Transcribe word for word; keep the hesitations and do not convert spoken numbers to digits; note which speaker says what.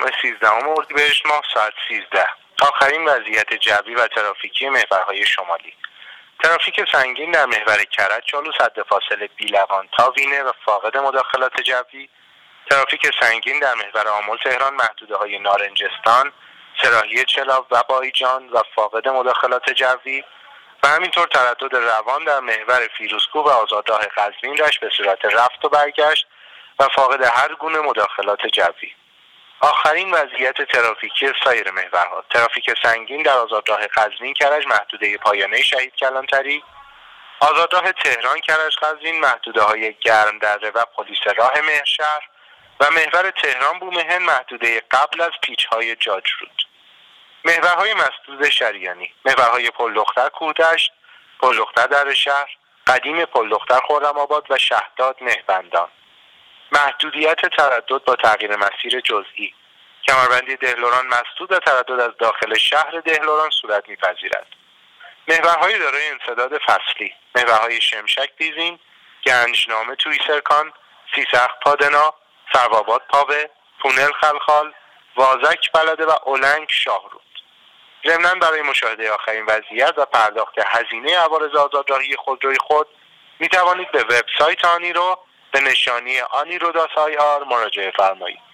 Speaker 1: سیزدهم اردیبهشت ماه ساعت سیزده. آخرین وضعیت جوی و ترافیکی محورهای شمالی. ترافیک سنگین در محور کرج چالو سد فاصله بیلوان تا وینه و فاقد مداخلات جوی. ترافیک سنگین در محور آمل تهران محدوده‌های نارنجستان، سراحی چلاو و بایجان و فاقد مداخلات جوی و همینطور تردد روان در محور فیروزکوه و آزادراه قزوین رشت به صورت رفت و برگشت و فاقد هر گونه مداخلات جوی. آخرین وضعیت ترافیکی سایر محورها. ترافیک سنگین در آزادراه قزوین کرج محدوده پایانه شهید کلانتری، آزادراه تهران کرج قزوین محدوده‌های گرم دره و پلیس راه مهرشهر و محور تهران بومهن محدوده قبل از پیچ‌های جاجرود. محورهای مسدود شریانی: محورهای پلدختر کوهدشت، پلدختر در شهر، قدیم پلدختر خرم‌آباد و شهداد مهبندان. محدودیت تردد با تغییر مسیر جزئی: کمربندی دهلوران مسدود و تردد از داخل شهر دهلوران صورت می‌پذیرد. محورهای دارای انسداد فصلی: محورهای شمشک دیزین، گنجنامه تویسرکان، سیسخ پادنا، سروآباد پاوه، پونل خلخال، وازک بلده و اولنگ شاهرود. ضمناً برای مشاهده آخرین وضعیت و پرداخت هزینه عوارض آزادراهی خودروی خود می توانید به وبسایت آنیرو به نشانی آنیرو دات آی آر مراجعه فرمایید.